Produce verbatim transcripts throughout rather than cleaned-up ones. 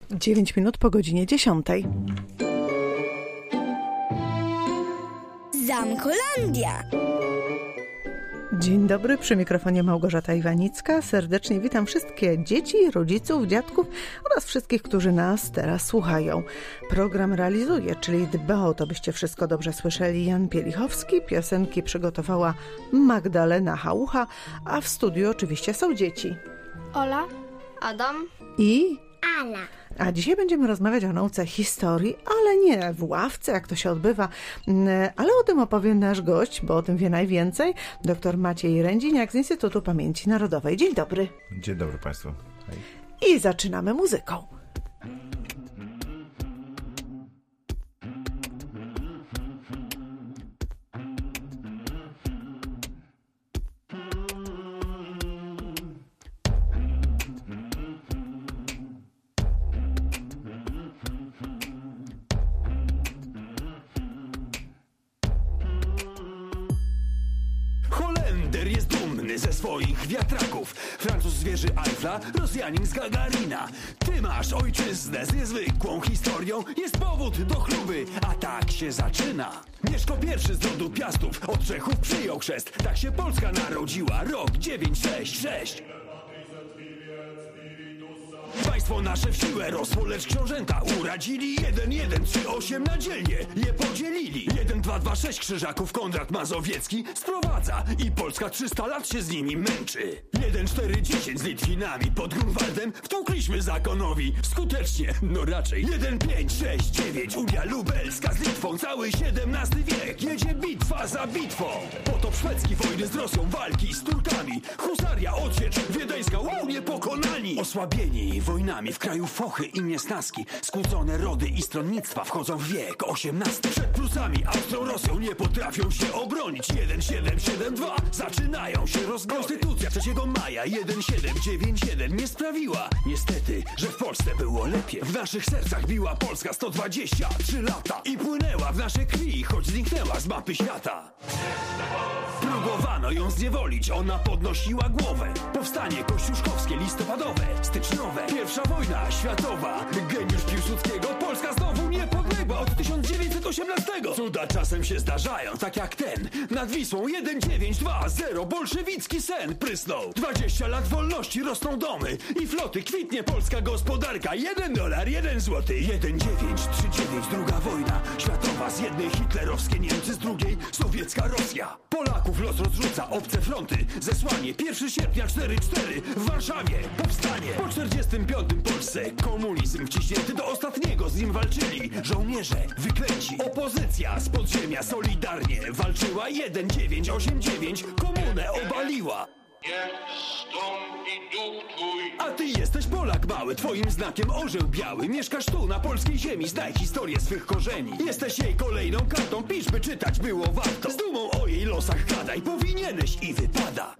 dziewięć minut po godzinie dziesiątej. Zamkolandia. Dzień dobry, przy mikrofonie Małgorzata Iwanicka. Serdecznie witam wszystkie dzieci, rodziców, dziadków oraz wszystkich, którzy nas teraz słuchają. Program realizuje, czyli dba o to, byście wszystko dobrze słyszeli, Jan Pielichowski. Piosenki przygotowała Magdalena Hałucha, a w studiu oczywiście są dzieci. Ola, Adam i Ala. A dzisiaj będziemy rozmawiać o nauce historii, ale nie w ławce, jak to się odbywa, ale o tym opowie nasz gość, bo o tym wie najwięcej, dr Maciej Rędziniak z Instytutu Pamięci Narodowej. Dzień dobry. Dzień dobry Państwu. Hej. I zaczynamy muzyką. Ze swoich wiatraków, Francuz z wieży Eiffla, Rosjanin z Gagarina. Ty masz ojczyznę z niezwykłą historią, jest powód do chluby, a tak się zaczyna. Mieszko pierwszy z rodu Piastów, od Czechów przyjął chrzest. Tak się Polska narodziła, rok dziewięć sześć sześć. Państwo nasze w siłę rosło, lecz książęta uradzili. Jeden, jeden, trzy, osiem na dzielnie je podzielili. Jeden, dwa, dwa, sześć Krzyżaków Konrad Mazowiecki sprowadza i Polska trzysta lat się z nimi męczy. Jeden, cztery, dziesięć z Litwinami pod Grunwaldem wtłukliśmy zakonowi skutecznie, no raczej. Jeden, pięć, sześć, dziewięć Unia Lubelska z Litwą, cały siedemnasty wiek jedzie bitwa za bitwą. Potop szwedzki, wojny z Rosją, walki z Turkami, husaria, odsiecz wiedeńska, wow, niepokonani. Osłabieni wojnami w kraju fochy i niesnaski, skłócone rody i stronnictwa wchodzą w wiek osiemnasty. Przed Prusami, Austrią, Rosją nie potrafią się obronić. Jeden siedem siedem dwa zaczynają się rozgony. Konstytucja trzeciego maja jeden siedem dziewięć jeden nie sprawiła niestety, że w Polsce było lepiej. W naszych sercach biła Polska sto dwadzieścia trzy lata i płynęła w nasze krwi, choć zniknęła z mapy świata. Próbowano ją zniewolić, ona podnosiła głowę. Powstanie kościuszkowskie, listopadowe, styczniowe. Pierwsza wojna światowa, geniusz Piłsudskiego. Polska znowu niepodległa od tysiąc dziewięćset osiemnastego. Cuda czasem się zdarzają, tak jak ten nad Wisłą. Jeden dziewięć dwa zero bolszewicki sen prysnął. dwadzieścia lat wolności, rosną domy i floty. Kwitnie polska gospodarka. Jeden dolar, jeden złoty. Jeden dziewięć trzy dziewięć druga wojna światowa. Z jednej hitlerowskie Niemcy, z drugiej sowiecka Rosja. Polaków los rozrzuca, obce fronty, zesłanie. Pierwszego sierpnia cztery cztery w Warszawie powstanie. Po czterdziestym piątym Polsce komunizm wciśnięty, do ostatniego z nim walczyli żołnierze wyklęci. Opozycja z podziemia solidarnie walczyła. Jeden dziewięć osiem dziewięć komunę obaliła. A ty jesteś Polak mały, twoim znakiem orzeł biały. Mieszkasz tu na polskiej ziemi, znaj historię swych korzeni. Jesteś jej kolejną kartą, pisz by czytać było warto. Z dumą o jej losach gadaj, powinieneś i wypada.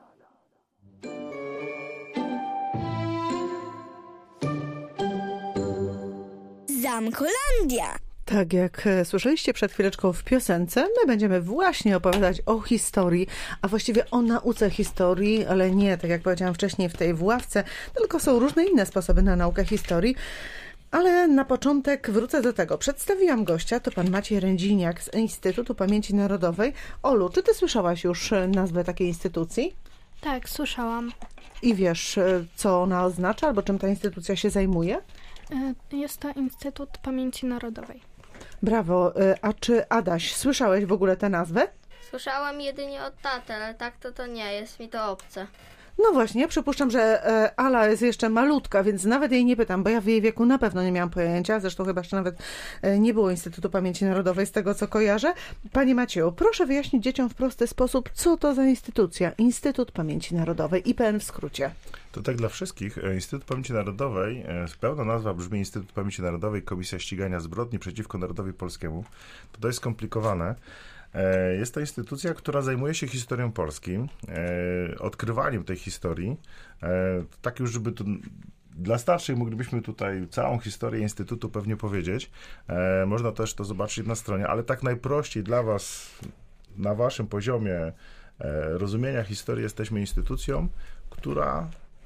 Zamkolandia. Tak jak słyszeliście przed chwileczką w piosence, my będziemy właśnie opowiadać o historii, a właściwie o nauce historii, ale nie, tak jak powiedziałam wcześniej, w tej w ławce, tylko są różne inne sposoby na naukę historii. Ale na początek wrócę do tego. Przedstawiłam gościa, to pan Maciej Rędziniak z Instytutu Pamięci Narodowej. Olu, czy ty słyszałaś już nazwę takiej instytucji? Tak, słyszałam. I wiesz, co ona oznacza, albo czym ta instytucja się zajmuje? Jest to Instytut Pamięci Narodowej. Brawo. A czy Adaś, słyszałeś w ogóle tę nazwę? Słyszałam jedynie od taty, ale tak to to nie, jest mi to obce. No właśnie, ja przypuszczam, że Ala jest jeszcze malutka, więc nawet jej nie pytam, bo ja w jej wieku na pewno nie miałam pojęcia, zresztą chyba jeszcze nawet nie było Instytutu Pamięci Narodowej, z tego co kojarzę. Panie Macieju, proszę wyjaśnić dzieciom w prosty sposób, co to za instytucja, Instytut Pamięci Narodowej, I P N w skrócie. To tak dla wszystkich. Instytut Pamięci Narodowej, pełna nazwa brzmi Instytut Pamięci Narodowej, Komisja Ścigania Zbrodni przeciwko Narodowi Polskiemu. To dość skomplikowane. Jest to instytucja, która zajmuje się historią Polski, odkrywaniem tej historii, tak już, żeby to dla starszych moglibyśmy tutaj całą historię Instytutu pewnie powiedzieć. Można też to zobaczyć na stronie, ale tak najprościej dla was, na waszym poziomie rozumienia historii, jesteśmy instytucją, która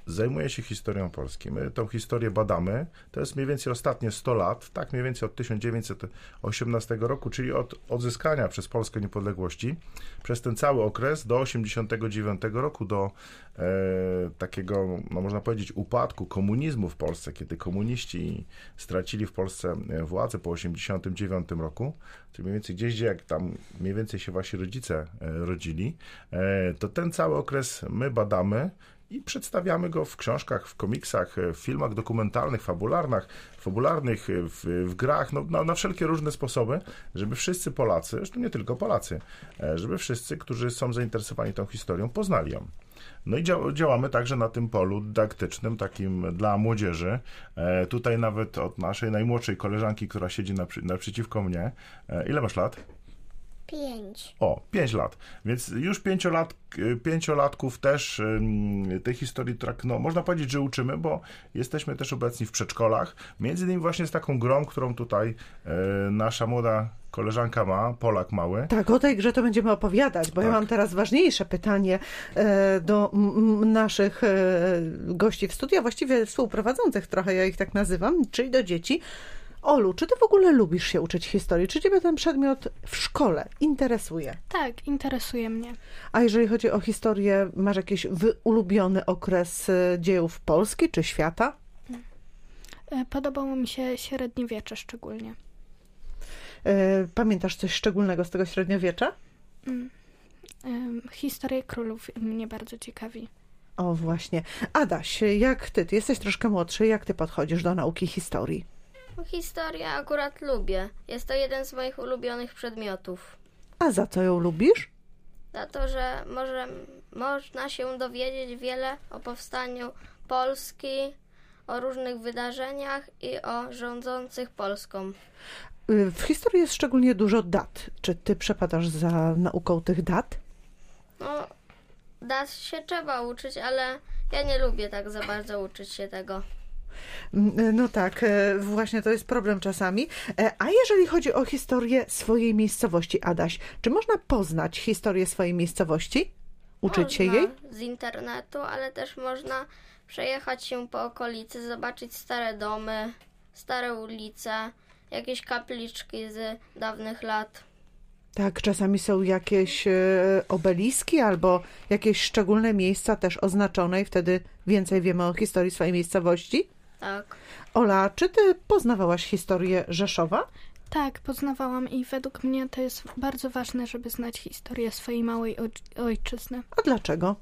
zajmuje się historią Polski. My tą historię badamy. To jest mniej więcej ostatnie sto lat, tak mniej więcej od tysiąc dziewięćset osiemnastego roku, czyli od odzyskania przez Polskę niepodległości, przez ten cały okres do osiemdziesiątego dziewiątego roku, do e, takiego, no można powiedzieć, upadku komunizmu w Polsce, kiedy komuniści stracili w Polsce władzę po osiemdziesiątym dziewiątym roku, czyli mniej więcej gdzieś, gdzie jak tam mniej więcej się wasi rodzice e, rodzili, e, to ten cały okres my badamy i przedstawiamy go w książkach, w komiksach, w filmach dokumentalnych, fabularnych, fabularnych w, w grach, no, na, na wszelkie różne sposoby, żeby wszyscy Polacy, zresztą nie tylko Polacy, żeby wszyscy, którzy są zainteresowani tą historią, poznali ją. No i dzia- działamy także na tym polu dydaktycznym, takim dla młodzieży. E, tutaj nawet od naszej najmłodszej koleżanki, która siedzi naprzy- naprzeciwko mnie. E, ile masz lat? Pięć. O, pięć lat. Więc już pięciolat, pięciolatków też um, tej historii, tak, no, można powiedzieć, że uczymy, bo jesteśmy też obecni w przedszkolach. Między innymi właśnie z taką grą, którą tutaj e, nasza młoda koleżanka ma, Polak mały. Tak, o tej grze to będziemy opowiadać, bo Tak. ja mam teraz ważniejsze pytanie e, do m, naszych e, gości w studiu, a właściwie współprowadzących trochę, ja ich tak nazywam, czyli do dzieci. Olu, czy ty w ogóle lubisz się uczyć historii? Czy ciebie ten przedmiot w szkole interesuje? Tak, interesuje mnie. A jeżeli chodzi o historię, masz jakiś wy- ulubiony okres e, dziejów Polski czy świata? E, Podobało mi się średniowiecze szczególnie. E, Pamiętasz coś szczególnego z tego średniowiecza? Em, Historia królów mnie bardzo ciekawi. O, właśnie. Adaś, jak ty? Ty jesteś troszkę młodszy. Jak ty podchodzisz do nauki historii? Historię akurat lubię. Jest to jeden z moich ulubionych przedmiotów. A za co ją lubisz? Za to, że może, można się dowiedzieć wiele o powstaniu Polski, o różnych wydarzeniach i o rządzących Polską. Y, W historii jest szczególnie dużo dat. Czy ty przepadasz za nauką tych dat? No, dat się trzeba uczyć, ale ja nie lubię tak za bardzo uczyć się tego. Mm, No tak, e, właśnie to jest problem czasami. E, A jeżeli chodzi o historię swojej miejscowości, Adaś, czy można poznać historię swojej miejscowości? Uczyć się Można jej? z internetu, ale też można przejechać się po okolicy, zobaczyć stare domy, stare ulice, jakieś kapliczki z dawnych lat. Tak, czasami są jakieś e, obeliski albo jakieś szczególne miejsca też oznaczone i wtedy więcej wiemy o historii swojej miejscowości. Tak. Ola, czy ty poznawałaś historię Rzeszowa? Tak, poznawałam i według mnie to jest bardzo ważne, żeby znać historię swojej małej oj- ojczyzny. A dlaczego?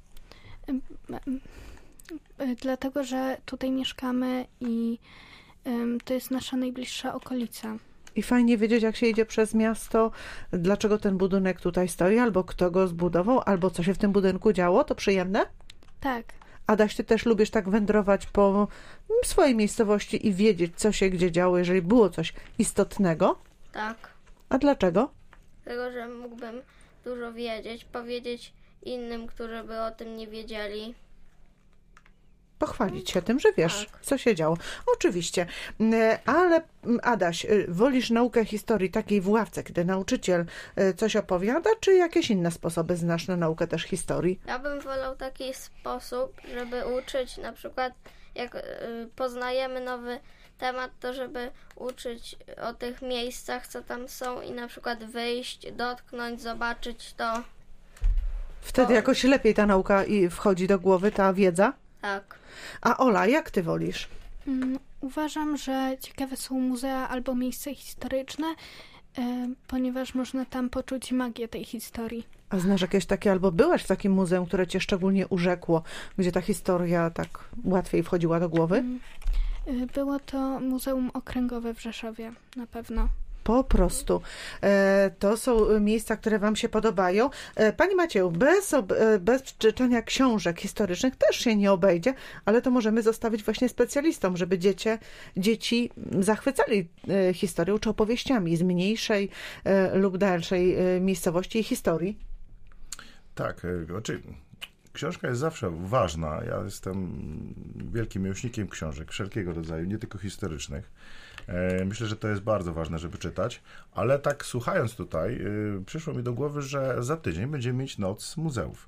E, Dlatego, że tutaj mieszkamy i em, to jest nasza najbliższa okolica. I fajnie wiedzieć, jak się idzie przez miasto, dlaczego ten budynek tutaj stoi, albo kto go zbudował, albo co się w tym budynku działo. To przyjemne? Tak, Adaś, ty też lubisz tak wędrować po swojej miejscowości i wiedzieć, co się gdzie działo, jeżeli było coś istotnego? Tak. A dlaczego? Dlatego, że mógłbym dużo wiedzieć, powiedzieć innym, którzy by o tym nie wiedzieli. Pochwalić się tym, że wiesz, Tak. co się działo. Oczywiście. Mm, Ale mm, Adaś, y, wolisz naukę historii takiej w ławce, kiedy nauczyciel y, coś opowiada, czy jakieś inne sposoby znasz na naukę też historii? Ja bym wolał taki sposób, żeby uczyć, na przykład jak y, poznajemy nowy temat, to żeby uczyć o tych miejscach, co tam są i na przykład wyjść, dotknąć, zobaczyć to. Wtedy O. jakoś lepiej ta nauka i wchodzi do głowy, ta wiedza. Tak. A Ola, jak ty wolisz? Mm, Uważam, że ciekawe są muzea albo miejsca historyczne, e, ponieważ można tam poczuć magię tej historii. A znasz jakieś takie, albo byłaś w takim muzeum, które cię szczególnie urzekło, gdzie ta historia tak łatwiej wchodziła do głowy? E, Było to Muzeum Okręgowe w Rzeszowie, na pewno. Po prostu. E, to są miejsca, które wam się podobają. E, Pani Macieju, bez, ob, e, bez czytania książek historycznych też się nie obejdzie, ale to możemy zostawić właśnie specjalistom, żeby dziecię, dzieci zachwycali e, historią czy opowieściami z mniejszej e, lub dalszej e, miejscowości i historii. Tak, e, znaczy książka jest zawsze ważna. Ja jestem wielkim miłośnikiem książek wszelkiego rodzaju, nie tylko historycznych. E, Myślę, że to jest bardzo ważne, żeby czytać, ale tak słuchając tutaj, e, przyszło mi do głowy, że za tydzień będziemy mieć noc muzeów.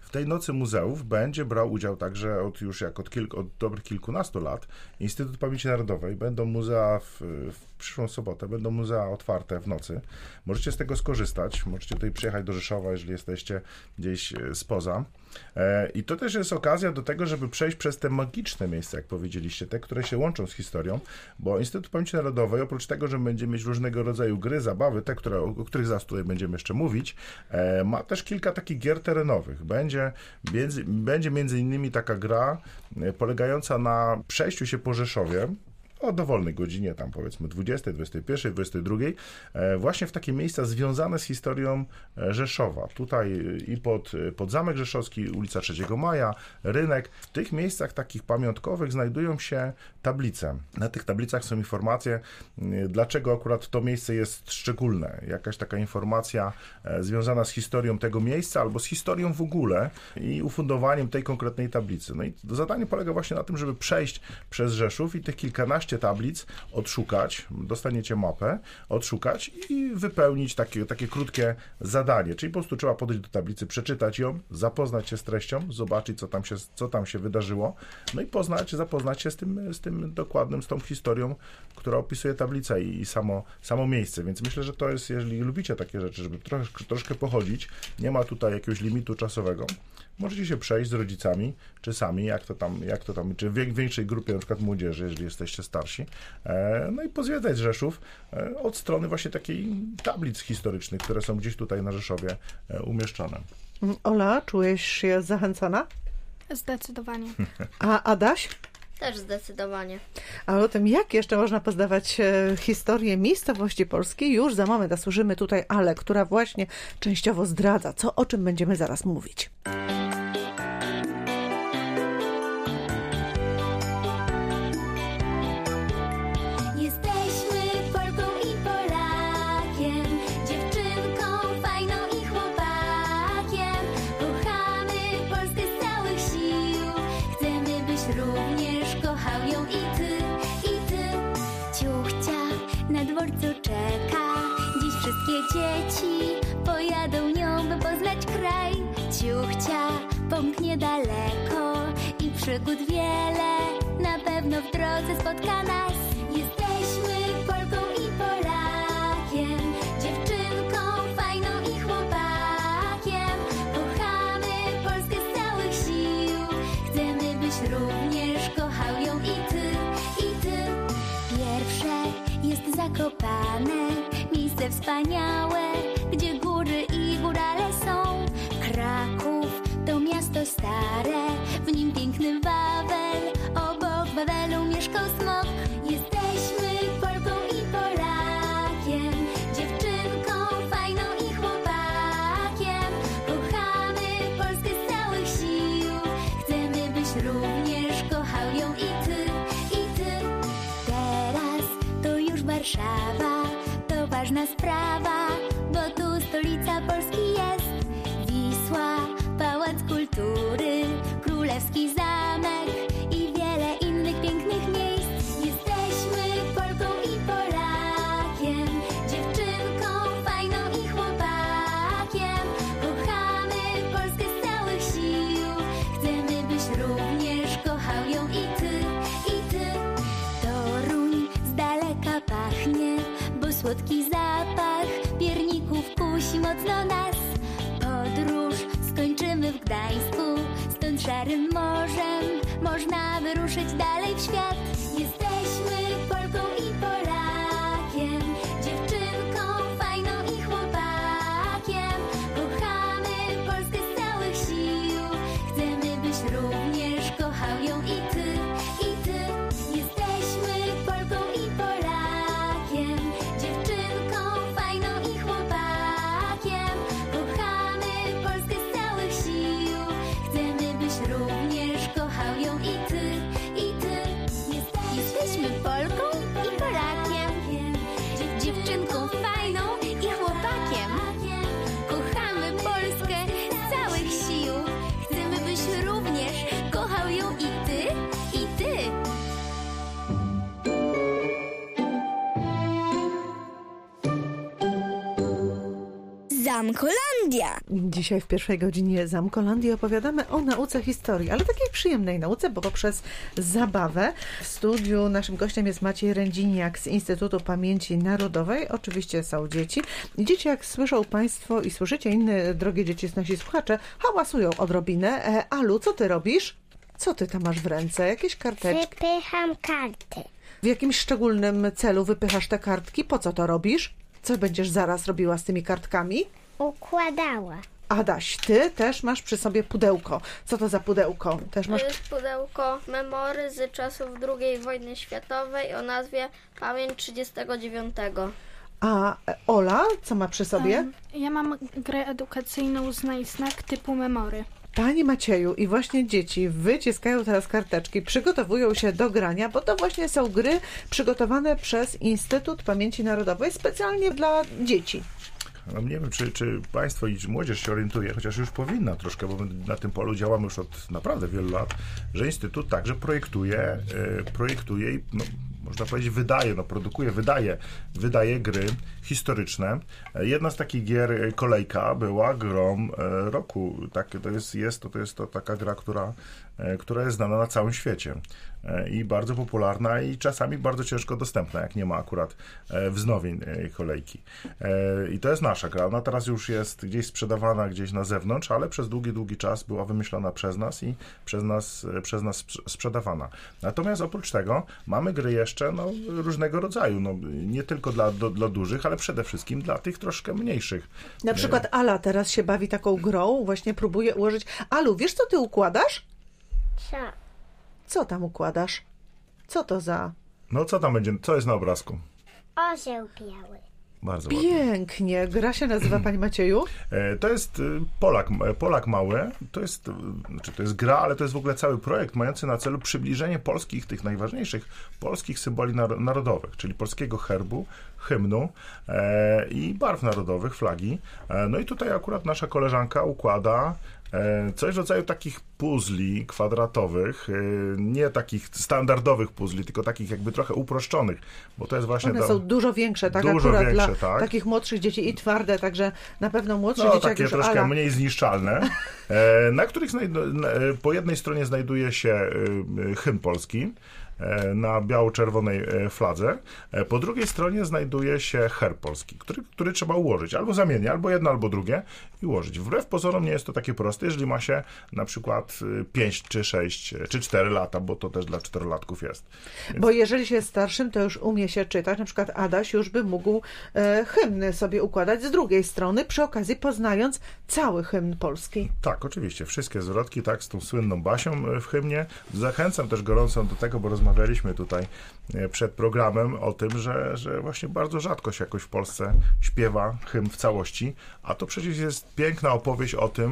W tej Nocy Muzeów będzie brał udział także od już jak od, kilku, od dobrych kilkunastu lat Instytut Pamięci Narodowej. Będą muzea w, w przyszłą sobotę, będą muzea otwarte w nocy. Możecie z tego skorzystać, możecie tutaj przyjechać do Rzeszowa, jeżeli jesteście gdzieś spoza. I to też jest okazja do tego, żeby przejść przez te magiczne miejsca, jak powiedzieliście, te, które się łączą z historią, bo Instytut Pamięci Narodowej, oprócz tego, że będzie mieć różnego rodzaju gry, zabawy, te, które, o których zaraz tutaj będziemy jeszcze mówić, ma też kilka takich gier terenowych. Będzie między, będzie między innymi taka gra polegająca na przejściu się po Rzeszowie, o dowolnej godzinie, tam powiedzmy dwudziestej, dwudziestej pierwszej, dwudziestej drugiej, właśnie w takie miejsca związane z historią Rzeszowa. Tutaj i pod, pod Zamek Rzeszowski, ulica trzeciego Maja, Rynek. W tych miejscach takich pamiątkowych znajdują się tablice. Na tych tablicach są informacje, dlaczego akurat to miejsce jest szczególne. Jakaś taka informacja związana z historią tego miejsca albo z historią w ogóle i ufundowaniem tej konkretnej tablicy. No i zadanie polega właśnie na tym, żeby przejść przez Rzeszów i tych kilkanaście tablic odszukać, dostaniecie mapę, odszukać i wypełnić takie, takie krótkie zadanie, czyli po prostu trzeba podejść do tablicy, przeczytać ją, zapoznać się z treścią, zobaczyć, co tam się, co tam się wydarzyło, no i poznać, zapoznać się z tym, z tym dokładnym, z tą historią, która opisuje tablica i, i samo, samo miejsce, więc myślę, że to jest, jeżeli lubicie takie rzeczy, żeby troszkę, troszkę pochodzić, nie ma tutaj jakiegoś limitu czasowego, możecie się przejść z rodzicami, czy sami, jak to tam, jak to tam, czy w większej grupie, na przykład młodzieży, jeżeli jesteście starsi. No i pozwiedzać Rzeszów od strony właśnie takiej tablic historycznych, które są gdzieś tutaj na Rzeszowie umieszczone. Ola, czujesz się zachęcona? Zdecydowanie. A Adaś? Też zdecydowanie. A o tym, jak jeszcze można poznawać historię miejscowości polskiej, już za moment zasłużymy tutaj Ale, która właśnie częściowo zdradza, co, o czym będziemy zaraz mówić. Dzieci pojadą nią, by poznać kraj. Ciuchcia pomknie daleko i przygód wiele na pewno w drodze spotka nas. Jesteśmy Polką i Polakiem, dziewczynką fajną i chłopakiem. Kochamy Polskę z całych sił, chcemy byś również kochał ją i ty, i ty. Pierwsze jest Zakopane, miejsce wspaniałe, gdzie góry i górale są. Kraków to miasto stare, w nim piękny Wawel, obok Wawelu mieszkał smok. Jesteśmy Polką i Polakiem, dziewczynką fajną i chłopakiem. Kochamy Polskę z całych sił, chcemy byś również kochał ją i ty, i ty. Teraz to już Warszawa, to ważna sprawa, bo tu stolica Polski jest. Wisła, Pałac Kultury, Królewski Zamek i wiele innych pięknych miejsc. Jesteśmy Polką i Polakiem, dziewczynką fajną i chłopakiem. Kochamy Polskę z całych sił, chcemy byś również kochał ją i ty, i ty. Toruń z daleka pachnie, bo słodki zapach pierników kusi mocno nas. Podróż skończymy w Gdańsku, stąd szarym morzem można wyruszyć dalej w świat. Jesteśmy Polką i Polakiem, dziewczynką fajną i chłopakiem. Kochamy Polskę z całych sił, chcemy byś również kochał ją i ty, i ty. Jesteśmy Polką i Polakiem, dziewczynką fajną i chłopakiem. Kochamy Polskę z całych sił, chcemy byś również kochał ją i ty, i ty. Jesteśmy Polką Zamkolandia. Dzisiaj w pierwszej godzinie Zamkolandii opowiadamy o nauce historii, ale takiej przyjemnej nauce, bo poprzez zabawę. W studiu naszym gościem jest Maciej Rędziniak z Instytutu Pamięci Narodowej. Oczywiście są dzieci. Dzieci, jak słyszą Państwo i słyszycie inne, drogie dzieci, nasi słuchacze, hałasują odrobinę. E, Alu, co ty robisz? Co ty tam masz w ręce? Jakieś karteczki? Wypycham karty. W jakimś szczególnym celu wypychasz te kartki? Po co to robisz? Co będziesz zaraz robiła z tymi kartkami? Układała. Adaś, ty też masz przy sobie pudełko. Co to za pudełko? Też masz... To jest pudełko memory z czasów drugiej wojny światowej o nazwie Pamięć trzydziestego dziewiątego. A Ola, co ma przy sobie? Um, ja mam grę edukacyjną Znaj Znak typu memory. Panie Macieju, i właśnie dzieci wyciskają teraz karteczki, przygotowują się do grania, bo to właśnie są gry przygotowane przez Instytut Pamięci Narodowej specjalnie dla dzieci. No nie wiem, czy, czy państwo i czy młodzież się orientuje, chociaż już powinna troszkę, bo my na tym polu działamy już od naprawdę wielu lat, że Instytut także projektuje, yy, projektuje i no, można powiedzieć wydaje, no produkuje, wydaje, wydaje gry historyczne. Jedna z takich gier, Kolejka, była grą e, roku. Tak, to jest, jest, to, to jest to taka gra, która, e, która jest znana na całym świecie e, i bardzo popularna i czasami bardzo ciężko dostępna, jak nie ma akurat e, wznowień e, Kolejki. E, I to jest nasza gra. Ona teraz już jest gdzieś sprzedawana gdzieś na zewnątrz, ale przez długi, długi czas była wymyślona przez nas i przez nas, przez nas sprzedawana. Natomiast oprócz tego mamy gry jeszcze no, różnego rodzaju. No, nie tylko dla, do, dla dużych, ale przede wszystkim dla tych troszkę mniejszych. Na przykład Ala teraz się bawi taką grą, właśnie próbuje ułożyć. Alu, wiesz co ty układasz? Co? Co tam układasz? Co to za... No co tam będzie, co jest na obrazku? Orzeł biały. Bardzo ładnie. Pięknie. Gra się nazywa, Panie Macieju? To jest Polak, Polak Mały. To jest, znaczy to jest gra, ale to jest w ogóle cały projekt mający na celu przybliżenie polskich, tych najważniejszych polskich symboli narodowych, czyli polskiego herbu, hymnu e, i barw narodowych, flagi. E, no i tutaj akurat nasza koleżanka układa e, coś w rodzaju takich puzli kwadratowych, e, nie takich standardowych puzli, tylko takich jakby trochę uproszczonych, bo to jest właśnie... One do, są dużo większe, tak? Dużo Akurat większe, dla tak. takich młodszych dzieci i twarde, także na pewno młodsze no, dzieci, takie jak już troszkę Ala... mniej zniszczalne, e, na których znajdu- na, po jednej stronie znajduje się e, hymn polski, na biało-czerwonej fladze. Po drugiej stronie znajduje się herb polski, który, który trzeba ułożyć. Albo zamiennie, albo jedno, albo drugie i ułożyć. Wbrew pozorom nie jest to takie proste, jeżeli ma się na przykład pięć, czy sześć, czy cztery lata, bo to też dla czterolatków jest. Więc... Bo jeżeli się jest starszym, to już umie się czytać. Na przykład Adaś już by mógł e, hymny sobie układać z drugiej strony, przy okazji poznając cały hymn polski. Tak, oczywiście. Wszystkie zwrotki, tak, z tą słynną Basią w hymnie. Zachęcam też gorąco do tego, bo rozmawialiśmy tutaj przed programem o tym, że, że właśnie bardzo rzadko się jakoś w Polsce śpiewa hymn w całości, a to przecież jest piękna opowieść o tym,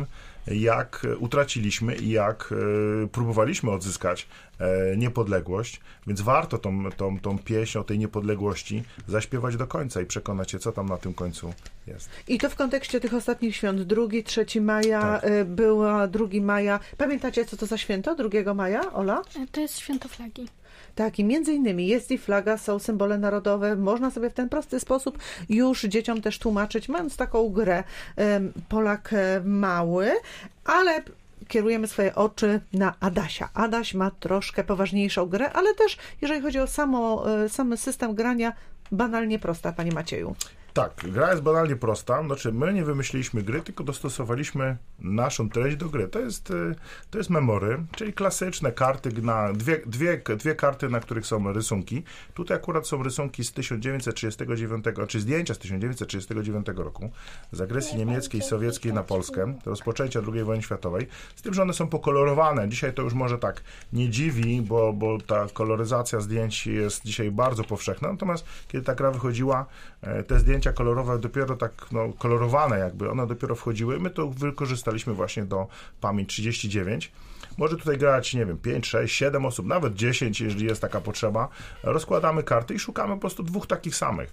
jak utraciliśmy i jak e, próbowaliśmy odzyskać e, niepodległość, więc warto tą, tą, tą pieśń o tej niepodległości zaśpiewać do końca i przekonać się, co tam na tym końcu jest. I to w kontekście tych ostatnich świąt. drugiego, trzeciego maja, tak. e, była drugiego maja. Pamiętacie, co to za święto drugiego maja, Ola? To jest święto flagi. Tak, i między innymi jest i flaga, są symbole narodowe. Można sobie w ten prosty sposób już dzieciom też tłumaczyć, mając taką grę Polak Mały, ale kierujemy swoje oczy na Adasia. Adaś ma troszkę poważniejszą grę, ale też, jeżeli chodzi o samo, sam system grania, banalnie prosta, Panie Macieju. Tak, gra jest banalnie prosta, znaczy my nie wymyśliliśmy gry, tylko dostosowaliśmy naszą treść do gry. To jest, to jest memory, czyli klasyczne karty, na dwie, dwie, dwie karty, na których są rysunki. Tutaj akurat są rysunki z tysiąc dziewięćset trzydziestego dziewiątego, czy zdjęcia z tysiąc dziewięćset trzydziestego dziewiątego roku, z agresji niemieckiej i sowieckiej na Polskę, rozpoczęcia drugiej wojny światowej, z tym, że one są pokolorowane. Dzisiaj to już może tak nie dziwi, bo, bo ta koloryzacja zdjęć jest dzisiaj bardzo powszechna, natomiast kiedy ta gra wychodziła, te zdjęcia kolorowe dopiero tak, no, kolorowane jakby, one dopiero wchodziły. My to wykorzystaliśmy właśnie do Pamięć trzydzieści dziewięć. Może tutaj grać, nie wiem, pięć, sześć, siedem osób, nawet dziesięć, jeżeli jest taka potrzeba. Rozkładamy karty i szukamy po prostu dwóch takich samych.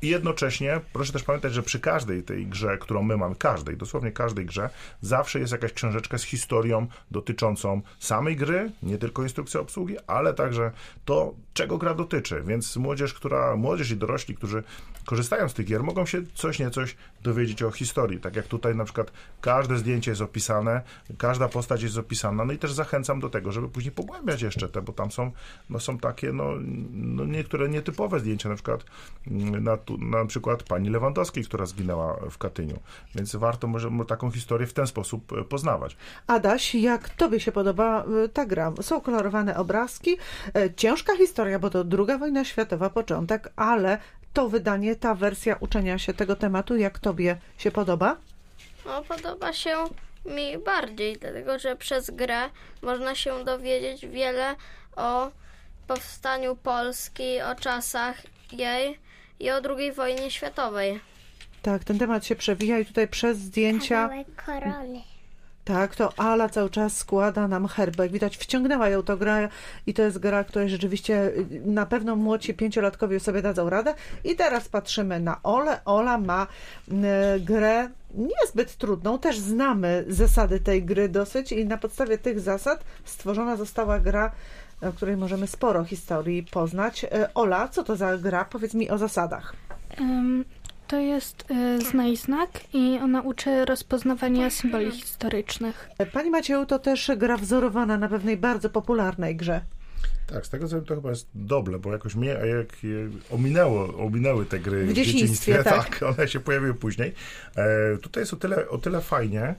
I jednocześnie proszę też pamiętać, że przy każdej tej grze, którą my mamy, każdej, dosłownie każdej grze, zawsze jest jakaś książeczka z historią dotyczącą samej gry, nie tylko instrukcja obsługi, ale także to, czego gra dotyczy. Więc młodzież, która, młodzież i dorośli, którzy korzystają z tych gier, mogą się coś niecoś dowiedzieć o historii. Tak jak tutaj na przykład każde zdjęcie jest opisane, każda postać jest opisana, no i też zachęcam do tego, żeby później pogłębiać jeszcze te, bo tam są, no są takie, no, no niektóre nietypowe zdjęcia, na przykład na, na przykład pani Lewandowskiej, która zginęła w Katyniu. Więc warto może taką historię w ten sposób poznawać. Adaś, jak tobie się podoba ta gra? Są kolorowane obrazki, ciężka historia, bo to druga wojna światowa, początek, ale to wydanie, ta wersja uczenia się tego tematu, jak tobie się podoba? No, podoba się mi bardziej, dlatego że przez grę można się dowiedzieć wiele o powstaniu Polski, o czasach jej i o drugiej wojnie światowej. Tak, ten temat się przewija i tutaj przez zdjęcia... Kawałek korony. Tak, to Ala cały czas składa nam herbek. Widać, wciągnęła ją to gra i to jest gra, której rzeczywiście na pewno młodsi pięciolatkowie sobie dadzą radę. I teraz patrzymy na Olę. Ola ma y, grę niezbyt trudną. Też znamy zasady tej gry dosyć i na podstawie tych zasad stworzona została gra, o której możemy sporo historii poznać. Y, Ola, co to za gra? Powiedz mi o zasadach. Um. To jest y, Znaj znak i ona uczy rozpoznawania symboli historycznych. Pani Macieju, to też gra wzorowana na pewnej bardzo popularnej grze. Tak, z tego co wiem, to chyba jest dobre, bo jakoś mnie jak je ominęło, ominęły te gry w w dzieciństwie, dzieciństwie. tak. Tak, one się pojawiły później. E, tutaj jest o tyle, o tyle fajnie,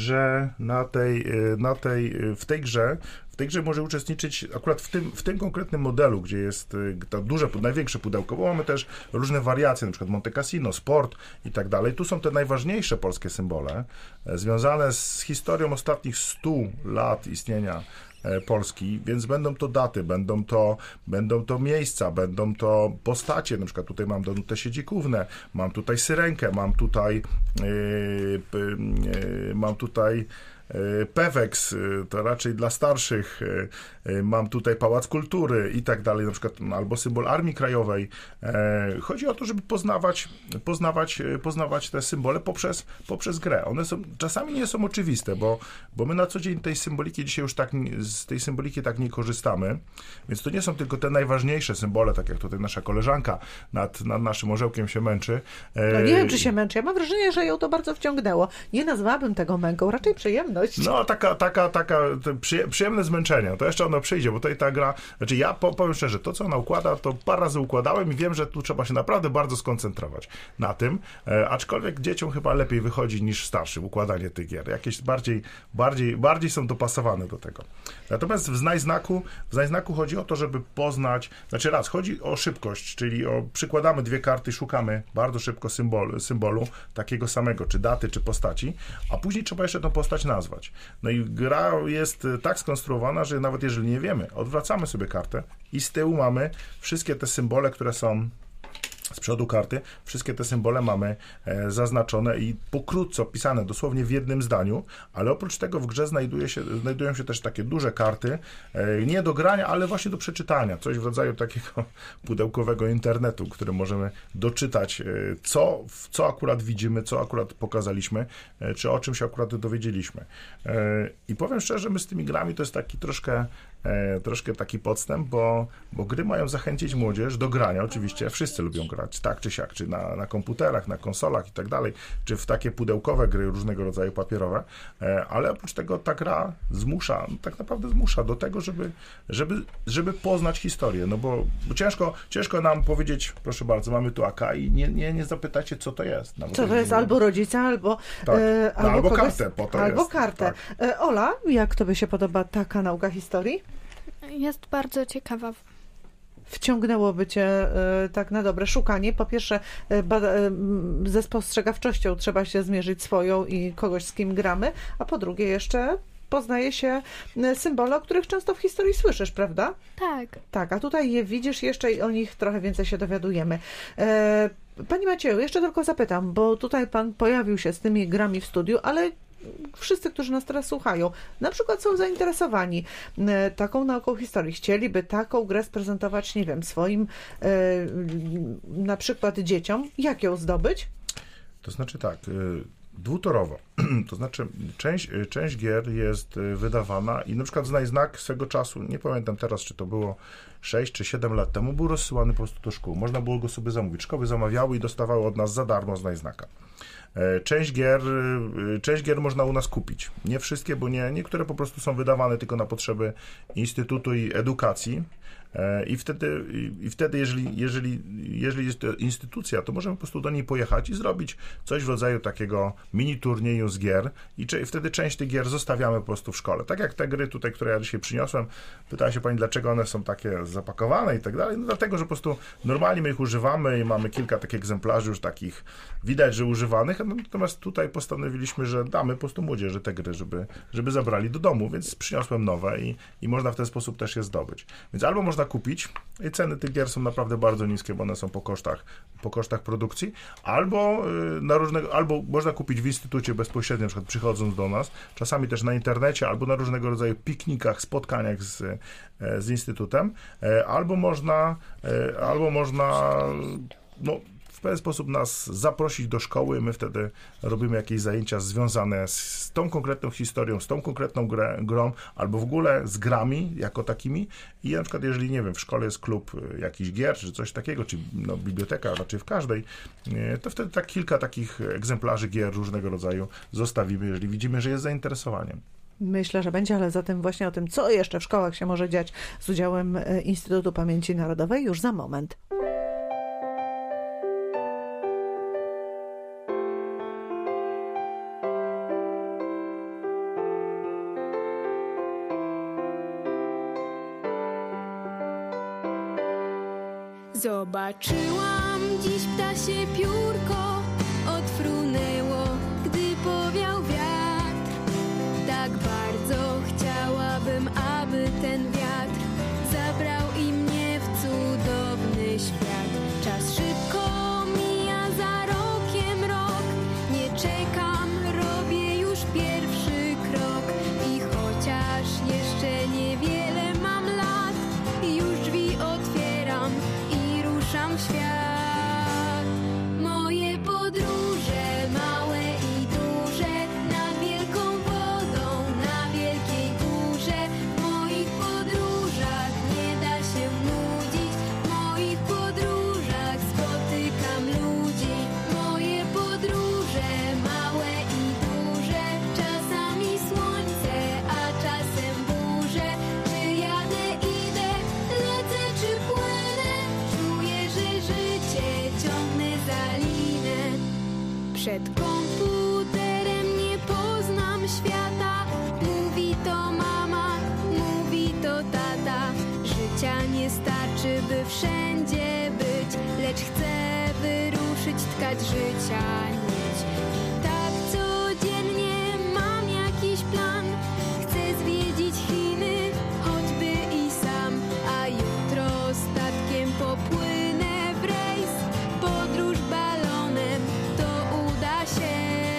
że na tej, na tej, w tej grze W tej grze może uczestniczyć akurat w tym, w tym konkretnym modelu, gdzie jest to duże, największe pudełko, bo mamy też różne wariacje, na przykład Monte Cassino, sport i tak dalej. Tu są te najważniejsze polskie symbole, e, związane z historią ostatnich stu lat istnienia Polski, więc będą to daty, będą to, będą to miejsca, będą to postacie, na przykład tutaj mam Danutę Siedzikównę, mam tutaj Syrenkę, mam tutaj yy, yy, mam tutaj Peweks, to raczej dla starszych, mam tutaj Pałac Kultury i tak dalej, na przykład albo symbol Armii Krajowej. Chodzi o to, żeby poznawać, poznawać, poznawać te symbole poprzez, poprzez grę. One są, czasami nie są oczywiste, bo, bo my na co dzień tej symboliki dzisiaj już tak, z tej symboliki tak nie korzystamy, więc to nie są tylko te najważniejsze symbole, tak jak tutaj nasza koleżanka nad, nad naszym orzełkiem się męczy. No nie wiem, czy się męczy. Ja mam wrażenie, że ją to bardzo wciągnęło. Nie nazwałabym tego męką, raczej przyjemność. No, taka, taka, taka przyjemne zmęczenie. To jeszcze ono przyjdzie, bo tutaj ta gra, znaczy ja powiem szczerze, to co ona układa, to parę razy układałem i wiem, że tu trzeba się naprawdę bardzo skoncentrować na tym, e, aczkolwiek dzieciom chyba lepiej wychodzi niż starszym układanie tych gier. Jakieś bardziej, bardziej, bardziej są dopasowane do tego. Natomiast w Znaj znaku, w Znaj znaku chodzi o to, żeby poznać, znaczy raz, chodzi o szybkość, czyli o, przykładamy dwie karty, szukamy bardzo szybko symbolu, symbolu takiego samego, czy daty, czy postaci, a później trzeba jeszcze tą postać nazwać. No i gra jest tak skonstruowana, że nawet jeżeli nie wiemy, odwracamy sobie kartę i z tyłu mamy wszystkie te symbole, które są z przodu karty, wszystkie te symbole mamy e, zaznaczone i pokrótce opisane, dosłownie w jednym zdaniu, ale oprócz tego w grze znajduje się, znajdują się też takie duże karty, e, nie do grania, ale właśnie do przeczytania, coś w rodzaju takiego pudełkowego internetu, który możemy doczytać, e, co, co akurat widzimy, co akurat pokazaliśmy, e, czy o czym się akurat dowiedzieliśmy. E, I powiem szczerze, my z tymi grami to jest taki troszkę E, troszkę taki podstęp, bo, bo gry mają zachęcić młodzież do grania. Oczywiście wszyscy lubią grać, tak czy siak, czy na, na komputerach, na konsolach i tak dalej, czy w takie pudełkowe gry różnego rodzaju papierowe, e, ale oprócz tego ta gra zmusza, tak naprawdę zmusza do tego, żeby, żeby, żeby poznać historię, no bo, bo ciężko, ciężko nam powiedzieć, proszę bardzo, mamy tu A K i nie, nie, nie zapytacie, co to jest. No, co to jest, albo rodzica, albo tak. e, no, albo kogoś, kartę, po to albo jest. kartę. Tak. E, Ola, jak tobie się podoba taka nauka historii? Jest bardzo ciekawa. Wciągnęłoby cię y, tak na dobre szukanie. Po pierwsze, y, bada, y, ze spostrzegawczością trzeba się zmierzyć swoją i kogoś, z kim gramy, a po drugie jeszcze poznaje się symbole, o których często w historii słyszysz, prawda? Tak. Tak, a tutaj je widzisz jeszcze i o nich trochę więcej się dowiadujemy. E, Pani Macieju, jeszcze tylko zapytam, bo tutaj pan pojawił się z tymi grami w studiu, ale wszyscy, którzy nas teraz słuchają, na przykład są zainteresowani taką nauką historii, chcieliby taką grę sprezentować, nie wiem, swoim na przykład dzieciom, jak ją zdobyć? To znaczy tak, dwutorowo. To znaczy część, część gier jest wydawana i na przykład Znaj Znak swego czasu, nie pamiętam teraz, czy to było sześć czy siedem lat temu, był rozsyłany po prostu do szkół. Można było go sobie zamówić. Szkoły zamawiały i dostawały od nas za darmo Znaj Znaka. Część gier, część gier można u nas kupić. Nie wszystkie, bo nie, niektóre po prostu są wydawane tylko na potrzeby Instytutu i Edukacji. I wtedy, i wtedy jeżeli, jeżeli, jeżeli jest to instytucja, to możemy po prostu do niej pojechać i zrobić coś w rodzaju takiego mini turnieju z gier i czy, wtedy część tych gier zostawiamy po prostu w szkole. Tak jak te gry tutaj, które ja dzisiaj przyniosłem, pytała się pani, dlaczego one są takie zapakowane i tak dalej. No dlatego, że po prostu normalnie my ich używamy i mamy kilka takich egzemplarzy już takich, widać, że używanych, natomiast tutaj postanowiliśmy, że damy po prostu młodzieży te gry, żeby, żeby zabrali do domu, więc przyniosłem nowe i, i można w ten sposób też je zdobyć. Więc albo można kupić i ceny tych gier są naprawdę bardzo niskie, bo one są po kosztach, po kosztach produkcji, albo na różnego, albo można kupić w instytucie bezpośrednio, na przykład przychodząc do nas, czasami też na internecie, albo na różnego rodzaju piknikach, spotkaniach z, z instytutem, albo można, albo można, no w pewien sposób nas zaprosić do szkoły, my wtedy robimy jakieś zajęcia związane z tą konkretną historią, z tą konkretną grę, grą, albo w ogóle z grami jako takimi i na przykład jeżeli, nie wiem, w szkole jest klub jakichś gier, czy coś takiego, czy no, biblioteka, raczej w każdej, to wtedy tak kilka takich egzemplarzy gier różnego rodzaju zostawimy, jeżeli widzimy, że jest zainteresowanie. Myślę, że będzie, ale zatem właśnie o tym, co jeszcze w szkołach się może dziać z udziałem Instytutu Pamięci Narodowej już za moment. Zobaczyłam dziś ptasie piórko, odfrunęło, gdy powiał wiatr. Tak bardzo chciałabym, aby ten wiatr zabrał i mnie w cudowny świat. Czas szybko mija, za rokiem rok, nie czekam, robię już pierwszy krok. I chociaż jeszcze niewiele mam lat, już drzwi otwieram i ruszam w świat. Moje podróże, małe i duże, nad wielką wodą, na wielkiej górze. W moich podróżach nie da się nudzić, w moich podróżach spotykam ludzi. Moje podróże, małe i duże, czasami słońce, a czasem burze. Czy jadę, idę, lecę czy płynę, czuję, że życie ciągnę za linę. Przed komputerem nie poznam świata, mówi to mama, mówi to tata. Życia nie starczy, by wszędzie być, lecz chcę wyruszyć, tkać życia nić. I tak codziennie mam jakiś plan, chcę zwiedzić Chiny, choćby i sam, a jutro statkiem popłynę w rejs, podróż balonem, to uda się.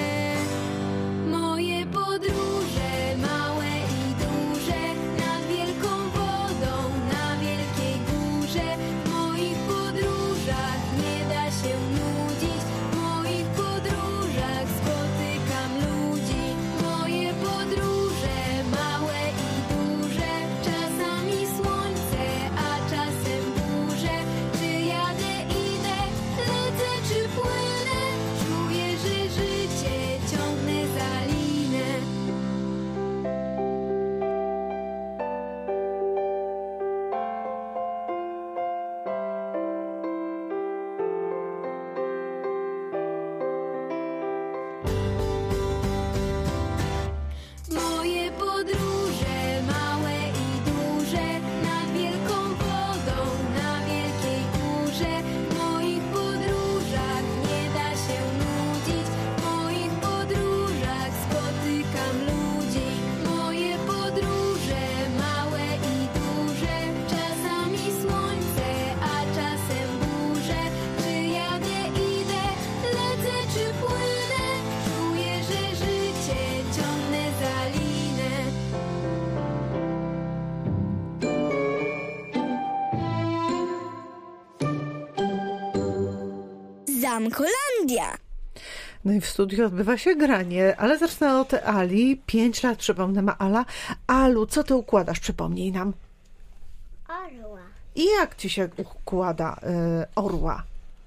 Moje podróże, małe i duże, nad wielką wodą, na wielkiej górze. W moich podróżach nie da się nudzić, w moich podróżach Zamkolandia. No i w studiu odbywa się granie, ale zacznę od Ali. Pięć lat, przypomnę, ma Ala. Alu, co ty układasz? Przypomnij nam. Orła. I jak ci się układa y, orła?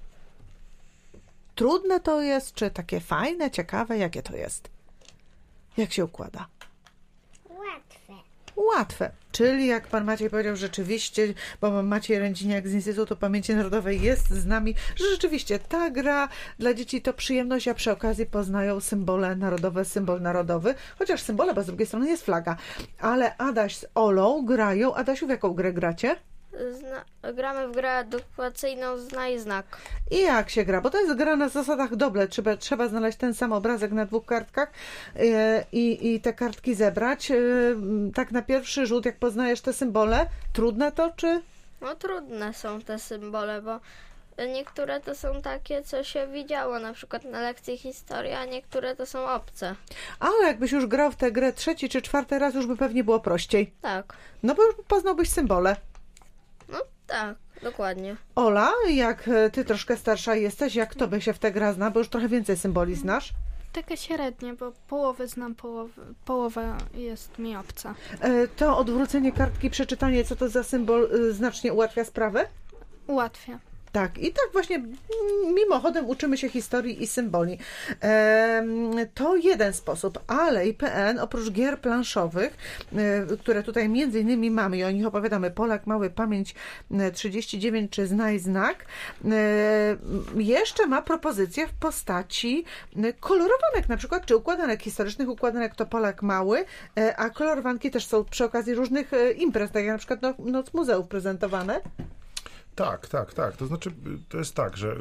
Trudne to jest, czy takie fajne, ciekawe? Jakie to jest? Jak się układa? Łatwe. Łatwe. Czyli jak pan Maciej powiedział, rzeczywiście, bo Maciej Rędziniak z Instytutu Pamięci Narodowej jest z nami, że rzeczywiście ta gra dla dzieci to przyjemność, a przy okazji poznają symbole narodowe, symbol narodowy, chociaż symbole, bo z drugiej strony jest flaga. Ale Adaś z Olą grają. Adasiu, w jaką grę gracie? Zna- gramy w grę edukacyjną Znaj Znak. I jak się gra? Bo to jest gra na zasadach doble. Trzeba, trzeba znaleźć ten sam obrazek na dwóch kartkach yy, i, i te kartki zebrać. Yy, tak na pierwszy rzut, jak poznajesz te symbole, trudne to, czy... No trudne są te symbole, bo niektóre to są takie, co się widziało na przykład na lekcji historii, a niektóre to są obce. Ale jakbyś już grał w tę grę trzeci czy czwarty raz, już by pewnie było prościej. Tak. No bo już poznałbyś symbole. No tak, dokładnie. Ola, jak ty troszkę starsza jesteś, jak tobie się w tę grę zna, bo już trochę więcej symboli znasz? Taka średnia, bo połowę znam, połowę, połowa jest mi obca. E, To odwrócenie kartki, przeczytanie, co to za symbol, y, znacznie ułatwia sprawę? Ułatwia. Tak, i tak właśnie mm, mimochodem uczymy się historii i symboli. Em, To jeden sposób, ale I P N oprócz gier planszowych, e, które tutaj między innymi mamy i o nich opowiadamy, Polak Mały, Pamięć e, trzydzieści dziewięć czy Znaj Znak, e, jeszcze ma propozycje w postaci e, kolorowanek na przykład, czy układanek historycznych. Układanek to Polak Mały, e, a kolorowanki też są przy okazji różnych e, imprez, tak jak na przykład no, Noc Muzeów prezentowane. Tak, tak, tak. To znaczy, to jest tak, że y, y,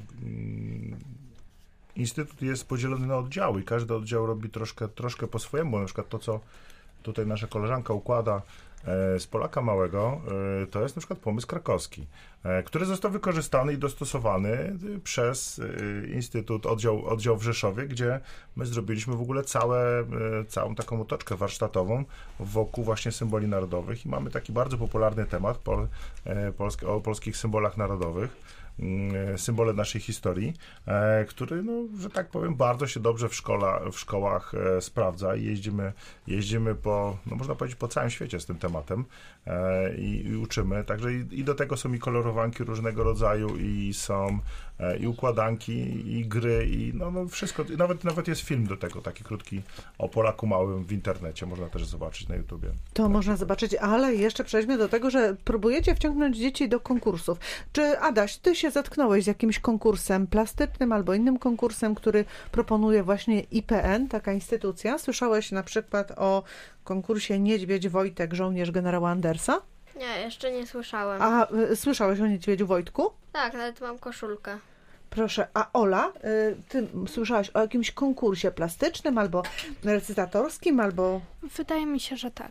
Instytut jest podzielony na oddziały i każdy oddział robi troszkę, troszkę po swojemu. Na przykład to, co tutaj nasza koleżanka układa e, z Polaka Małego, e, to jest na przykład pomysł krakowski, e, który został wykorzystany i dostosowany przez e, Instytut, oddział, oddział w Rzeszowie, gdzie my zrobiliśmy w ogóle całe, e, całą taką otoczkę warsztatową wokół właśnie symboli narodowych i mamy taki bardzo popularny temat pol, e, polsk, o polskich symbolach narodowych. Symbole naszej historii, e, który, no, że tak powiem, bardzo się dobrze w, szkola, w szkołach e, sprawdza i jeździmy, jeździmy po, no można powiedzieć, po całym świecie z tym tematem e, i, i uczymy. Także i, i do tego są i kolorowanki różnego rodzaju i są e, i układanki, i gry, i no, no wszystko. I nawet, nawet jest film do tego, taki krótki o Polaku Małym w internecie. Można też zobaczyć na YouTubie. To można zobaczyć, ale jeszcze przejdźmy do tego, że próbujecie wciągnąć dzieci do konkursów. Czy Adaś, ty się zetknąłeś z jakimś konkursem plastycznym albo innym konkursem, który proponuje właśnie I P N, taka instytucja? Słyszałeś na przykład o konkursie Niedźwiedź Wojtek, żołnierz generała Andersa? Nie, jeszcze nie słyszałem. A y, słyszałeś o Niedźwiedziu Wojtku? Tak, nawet mam koszulkę. Proszę, a Ola, y, ty słyszałaś o jakimś konkursie plastycznym albo recytatorskim, albo... Wydaje mi się, że tak.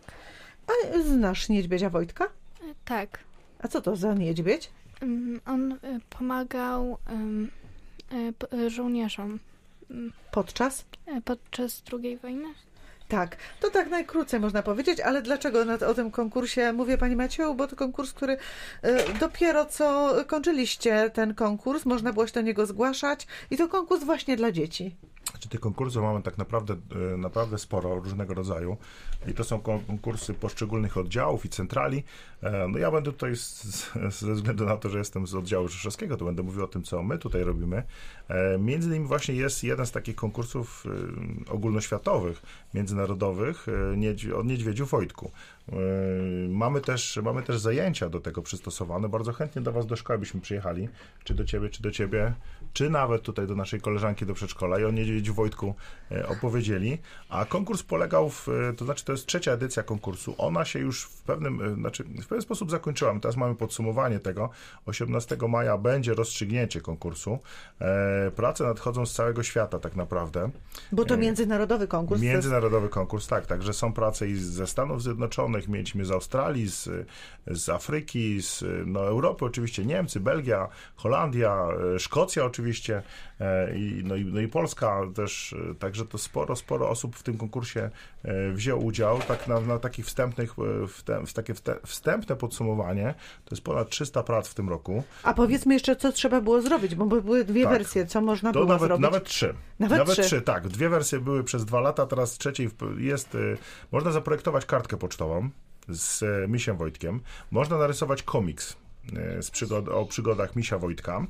A znasz Niedźwiedzia Wojtka? Tak. A co to za niedźwiedź? Um, On y, pomagał um, y, p- y, żołnierzom um, Podczas? y, podczas drugiej wojny. Tak, to tak najkrócej można powiedzieć, ale dlaczego na, o tym konkursie mówię, Pani Macieju? Bo to konkurs, który y, dopiero co kończyliście ten konkurs, można było się do niego zgłaszać i to konkurs właśnie dla dzieci. Znaczy, tych konkursów mamy tak naprawdę, e, naprawdę sporo różnego rodzaju i to są konkursy poszczególnych oddziałów i centrali. E, No ja będę tutaj, z, z, ze względu na to, że jestem z oddziału rzeszowskiego, to będę mówił o tym, co my tutaj robimy. E, Między innymi właśnie jest jeden z takich konkursów e, ogólnoświatowych, międzynarodowych e, niedź- o Niedźwiedziu Wojtku. E, Mamy też, mamy też zajęcia do tego przystosowane. Bardzo chętnie do Was do szkoły byśmy przyjechali, czy do Ciebie, czy do Ciebie, czy nawet tutaj do naszej koleżanki do przedszkola i o Niedźwiedziu Wojtku e, opowiedzieli. A konkurs polegał w, e, to znaczy to jest trzecia edycja konkursu. Ona się już w pewnym, e, znaczy w pewien sposób zakończyła. My teraz mamy podsumowanie tego. osiemnastego maja będzie rozstrzygnięcie konkursu. E, Prace nadchodzą z całego świata tak naprawdę. Bo to międzynarodowy konkurs. Międzynarodowy konkurs, tak, także są prace i ze Stanów Zjednoczonych, mieliśmy z Australii, z, z Afryki, z no, Europy oczywiście, Niemcy, Belgia, Holandia, Szkocja oczywiście e, i, no, i, no i Polska, też, także to sporo, sporo osób w tym konkursie wzięło udział. Tak na, na takich wstępnych, w takie wstępne podsumowanie, to jest ponad trzysta prac w tym roku. A powiedzmy jeszcze, co trzeba było zrobić, bo były dwie tak. wersje, co można to było nawet, zrobić? Nawet trzy. Nawet, nawet trzy. trzy, tak. Dwie wersje były przez dwa lata, teraz trzeciej jest, można zaprojektować kartkę pocztową z Misiem Wojtkiem, można narysować komiks z przygod- o przygodach Misia Wojtka,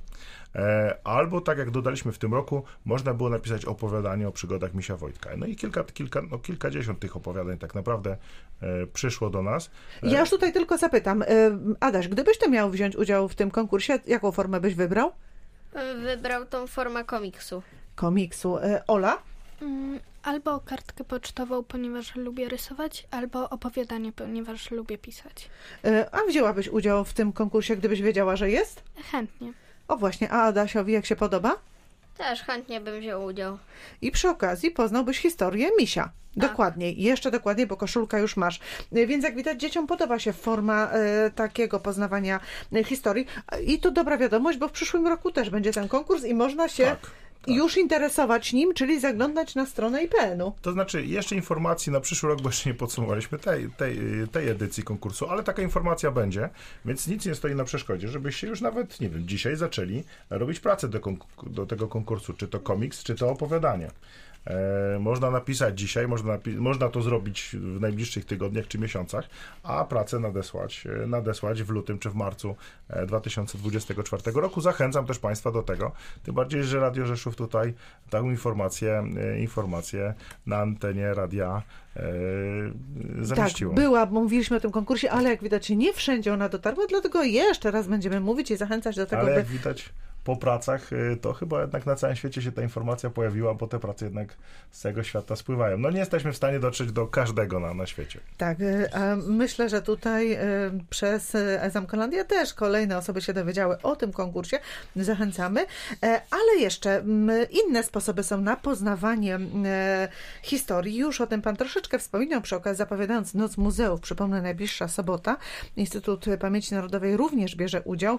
albo tak jak dodaliśmy w tym roku, można było napisać opowiadanie o przygodach Misia Wojtka. No i kilka, kilka, no kilkadziesiąt tych opowiadań tak naprawdę e, przyszło do nas. E, ja już tutaj tylko zapytam, Adaś, gdybyś ty miał wziąć udział w tym konkursie, jaką formę byś wybrał? Wybrał tą formę komiksu. Komiksu. Ola? Mm, albo kartkę pocztową, ponieważ lubię rysować, albo opowiadanie, ponieważ lubię pisać. A wzięłabyś udział w tym konkursie, gdybyś wiedziała, że jest? Chętnie. O właśnie, a Adasiowi jak się podoba? Też chętnie bym wziął udział. I przy okazji poznałbyś historię Misia. Tak. Dokładniej, jeszcze dokładniej, bo koszulka już masz. Więc jak widać, dzieciom podoba się forma e, takiego poznawania e, historii. I to dobra wiadomość, bo w przyszłym roku też będzie ten konkurs i można się tak. Tak. już interesować nim, czyli zaglądać na stronę I P N u. To znaczy, jeszcze informacji na przyszły rok, bo jeszcze nie podsumowaliśmy tej, tej, tej edycji konkursu, ale taka informacja będzie, więc nic nie stoi na przeszkodzie, żebyście już nawet, nie wiem, dzisiaj zaczęli robić pracę do, konk- do tego konkursu, czy to komiks, czy to opowiadanie. E, można napisać dzisiaj, można, napi- można to zrobić w najbliższych tygodniach czy miesiącach, a pracę nadesłać, e, nadesłać w lutym czy w marcu e, dwa tysiące dwudziestego czwartego roku. Zachęcam też Państwa do tego, tym bardziej, że Radio Rzeszów tutaj taką informację, e, informację na antenie radia e, zamieściło. Tak, była, bo mówiliśmy o tym konkursie, ale jak widać nie wszędzie ona dotarła, dlatego jeszcze raz będziemy mówić i zachęcać do tego, ale by... jak widać po pracach, to chyba jednak na całym świecie się ta informacja pojawiła, bo te prace jednak z całego świata spływają. No nie jesteśmy w stanie dotrzeć do każdego na, na świecie. Tak, a myślę, że tutaj przez Zamkolandię też kolejne osoby się dowiedziały o tym konkursie. Zachęcamy. Ale jeszcze inne sposoby są na poznawanie historii. Już o tym Pan troszeczkę wspominał przy okazji, zapowiadając Noc Muzeów. Przypomnę, najbliższa sobota. Instytut Pamięci Narodowej również bierze udział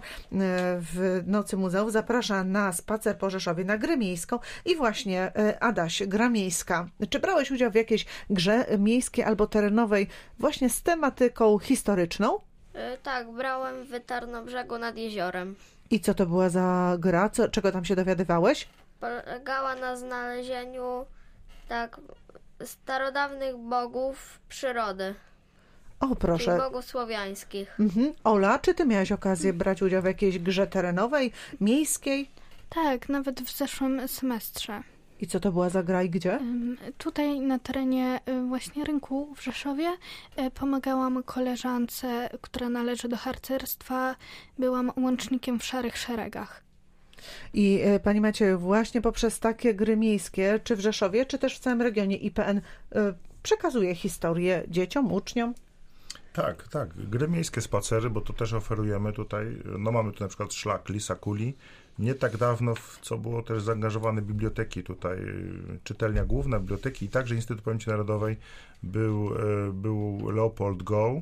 w Nocy Muzeów. Zaprasza na spacer po Rzeszowie, na grę miejską i właśnie Adaś, gra miejska. Czy brałeś udział w jakiejś grze miejskiej albo terenowej właśnie z tematyką historyczną? Yy, tak, brałem w Tarnobrzegu nad jeziorem. I co to była za gra? Co, czego tam się dowiadywałeś? Polegała na znalezieniu tak starodawnych bogów przyrody. O, proszę. Czyli bogów słowiańskich. Mhm. Ola, czy ty miałaś okazję brać udział w jakiejś grze terenowej, miejskiej? Tak, nawet w zeszłym semestrze. I co to była za gra i gdzie? Tutaj na terenie właśnie rynku w Rzeszowie pomagałam koleżance, która należy do harcerstwa. Byłam łącznikiem w Szarych Szeregach. I Pani Macieju, właśnie poprzez takie gry miejskie, czy w Rzeszowie, czy też w całym regionie I P N przekazuje historię dzieciom, uczniom? Tak, tak. Gry miejskie, spacery, bo to też oferujemy tutaj. No mamy tu na przykład szlak Lisa Kuli. Nie tak dawno, w co było też zaangażowane biblioteki tutaj, czytelnia główna, biblioteki i także Instytut Pamięci Narodowej był, był Leopold Go.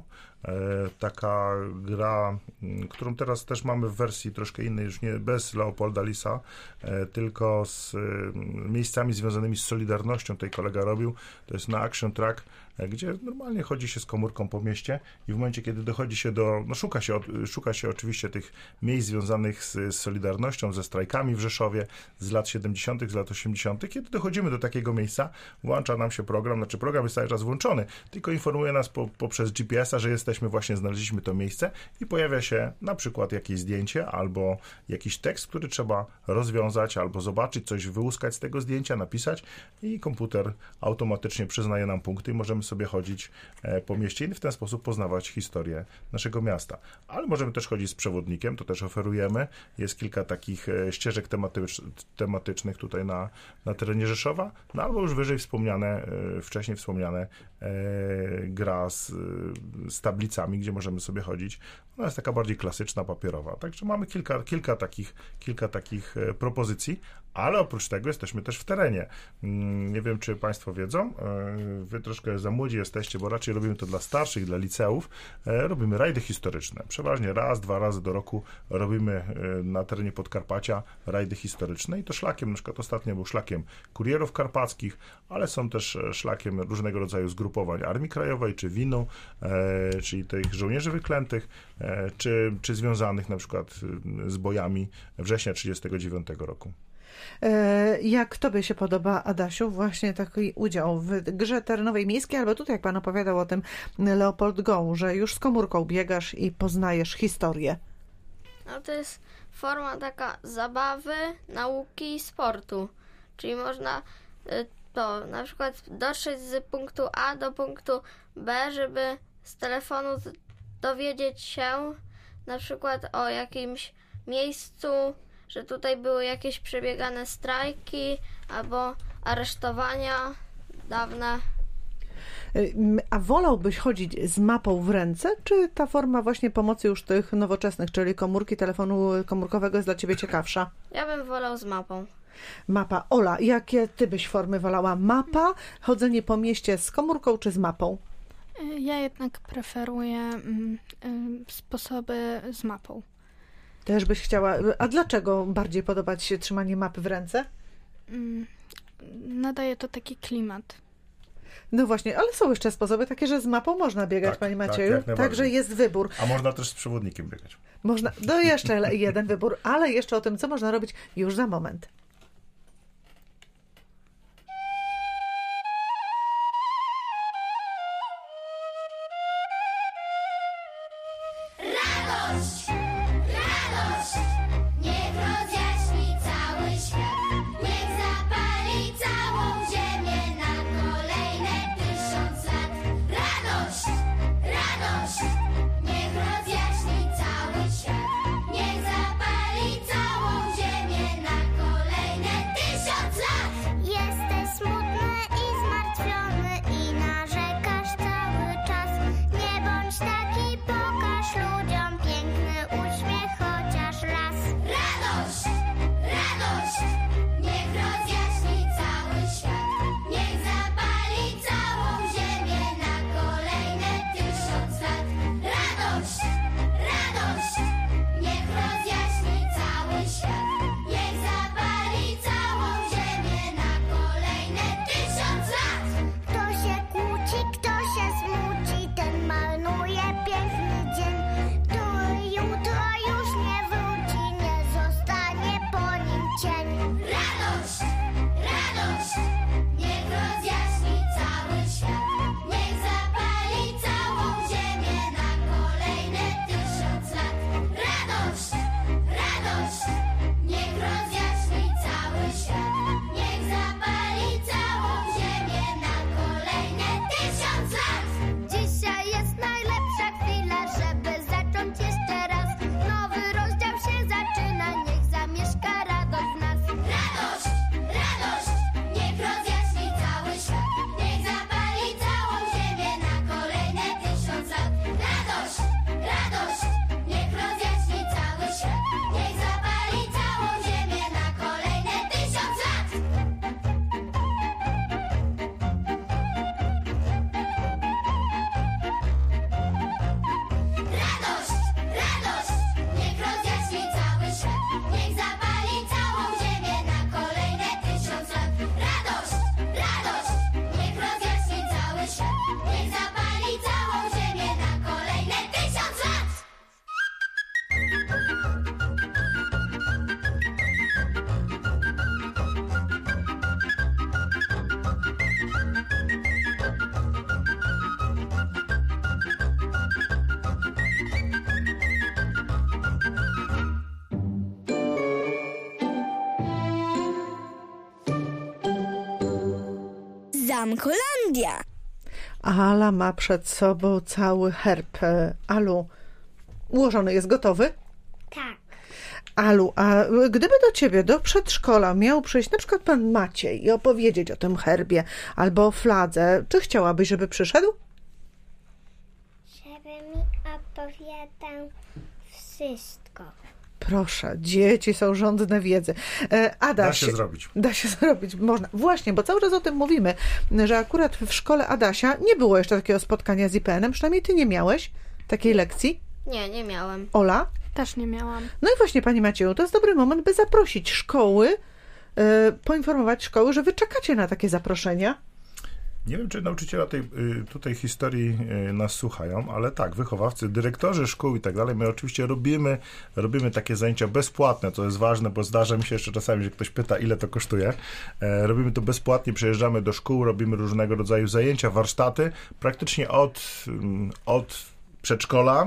Taka gra, którą teraz też mamy w wersji troszkę innej, już nie bez Leopolda Lisa, tylko z miejscami związanymi z Solidarnością. Tutaj kolega robił. To jest na Action Track, gdzie normalnie chodzi się z komórką po mieście i w momencie, kiedy dochodzi się do, no szuka się, szuka się oczywiście tych miejsc związanych z, z Solidarnością, ze strajkami w Rzeszowie z lat siedemdziesiątych, z lat osiemdziesiątych. Kiedy dochodzimy do takiego miejsca, włącza nam się program, znaczy program jest cały czas włączony, tylko informuje nas po, poprzez G P S a, że jesteśmy właśnie, znaleźliśmy to miejsce i pojawia się na przykład jakieś zdjęcie albo jakiś tekst, który trzeba rozwiązać albo zobaczyć, coś wyłuskać z tego zdjęcia, napisać i komputer automatycznie przyznaje nam punkty i możemy sobie chodzić po mieście i w ten sposób poznawać historię naszego miasta. Ale możemy też chodzić z przewodnikiem, to też oferujemy. Jest kilka takich ścieżek tematycz, tematycznych tutaj na, na terenie Rzeszowa, no albo już wyżej wspomniane, wcześniej wspomniane e, gra z, z tablicami, gdzie możemy sobie chodzić. Ona jest taka bardziej klasyczna, papierowa. Także mamy kilka, kilka, takich, kilka takich propozycji, Ale oprócz tego jesteśmy też w terenie. Nie wiem, czy Państwo wiedzą, Wy troszkę za młodzi jesteście, bo raczej robimy to dla starszych, dla liceów. Robimy rajdy historyczne. Przeważnie raz, dwa razy do roku robimy na terenie Podkarpacia rajdy historyczne i to szlakiem, na przykład ostatnio był szlakiem kurierów karpackich, ale są też szlakiem różnego rodzaju zgrupowań Armii Krajowej, czy W I N-u, czyli tych żołnierzy wyklętych, czy, czy związanych na przykład z bojami września trzydziestego dziewiątego roku. Jak tobie się podoba, Adasiu, właśnie taki udział w grze terenowej miejskiej, albo tutaj, jak pan opowiadał o tym Leopold Go, że już z komórką biegasz i poznajesz historię? No to jest forma taka zabawy, nauki i sportu. Czyli można y, to na przykład dotrzeć z punktu A do punktu B, żeby z telefonu z- dowiedzieć się na przykład o jakimś miejscu, że tutaj były jakieś przebiegane strajki albo aresztowania dawne. A wolałbyś chodzić z mapą w ręce, czy ta forma właśnie pomocy już tych nowoczesnych, czyli komórki, telefonu komórkowego jest dla ciebie ciekawsza? Ja bym wolał z mapą. Mapa. Ola, jakie ty byś formy wolała? Mapa, chodzenie po mieście z komórką czy z mapą? Ja jednak preferuję mm, y, sposoby z mapą. Też byś chciała. A dlaczego bardziej podoba ci się trzymanie mapy w ręce? Mm, nadaje to taki klimat. No właśnie, ale są jeszcze sposoby takie, że z mapą można biegać, Tak, Panie tak, Macieju. jak najbardziej. Także jest wybór. A można też z przewodnikiem biegać. Można, no jeszcze jeden wybór, ale jeszcze o tym, co można robić już za moment. Radość, radość, niech rozjaśni cały świat, niech zapali całą ziemię na kolejne tysiąc lat. Radość, radość, niech rozjaśni cały świat, niech zapali całą ziemię na kolejne tysiąc lat. Jesteś smutny i zmartwiony i narzekasz cały czas. Nie bądź taki, pokaż ludziom piękny uśmiech, chociaż raz. Radość, radość, niech rozjaśni cały świat, niech zapali całą ziemię na kolejne tysiąc lat. Radość, radość, niech rozjaśni cały świat, niech zapali całą ziemię na kolejne tysiąc lat. Kto się kłóci, kto się smuci, ten marnuje piękny dzień, który jutro już nie wróci, nie zostanie po nim cień. Radość, radość, niech rozjaśni cały świat, niech zapali całą ziemię na kolejne tysiąc lat. Radość, radość, niech rozjaśni cały świat, niech zapali całą ziemię na kolejne tysiąc lat. Dzisiaj jest najlepsza chwila, żeby zacząć jeszcze raz. Nowy rozdział się zaczyna, niech zamieszka radość w nas. Radość, radość, niech rozjaśni cały świat, niech zapali całą ziemię na kolejne tysiąc lat. Radość, radość, niech rozjaśni cały świat, niech zapali całą ziemię na kolejne tysiąc lat. Radość, radość, niech rozjaśni cały świat, niech zapali całą ziemię na kolejne tysiąc lat. Radość, radość, niech rozjaśni cały świat, niech zapali całą ziemię na kolejne tysiąc lat. Zamkolandia. Ala ma przed sobą cały herb. E, Alu, ułożony jest, gotowy? Tak. Alu, a gdyby do ciebie, do przedszkola miał przyjść na przykład pan Maciej i opowiedzieć o tym herbie albo o fladze, czy chciałabyś, żeby przyszedł? Żeby mi opowiadał wszystko. Proszę, dzieci są żądne wiedzy. E, Adaś, Da się zrobić. Da się zrobić, można. Właśnie, bo cały czas o tym mówimy, że akurat w szkole Adasia nie było jeszcze takiego spotkania z I P N-em, przynajmniej ty nie miałeś takiej lekcji. Nie, nie miałem. Ola? Też nie miałam. No i właśnie, Pani Macieju, to jest dobry moment, by zaprosić szkoły, e, poinformować szkoły, że wy czekacie na takie zaproszenia. Nie wiem, czy nauczyciele tej y, tutaj historii y, nas słuchają, ale tak, wychowawcy, dyrektorzy szkół i tak dalej, my oczywiście robimy, robimy takie zajęcia bezpłatne, to jest ważne, bo zdarza mi się jeszcze czasami, że ktoś pyta, ile to kosztuje. E, robimy to bezpłatnie, przyjeżdżamy do szkół, robimy różnego rodzaju zajęcia, warsztaty, praktycznie od, od przedszkola